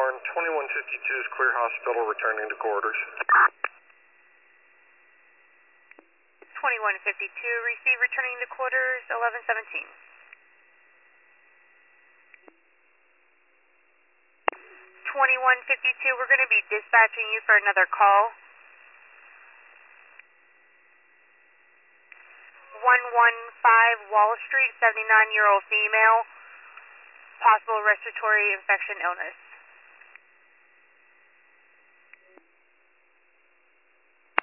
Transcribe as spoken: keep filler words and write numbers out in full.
Airborne, twenty-one fifty-two is clear hospital, returning to quarters. twenty-one fifty-two, receive, returning to quarters, eleven seventeen. twenty-one fifty-two, we're going to be dispatching you for another call. one one five Wall Street, seventy-nine-year-old female, possible respiratory infection illness.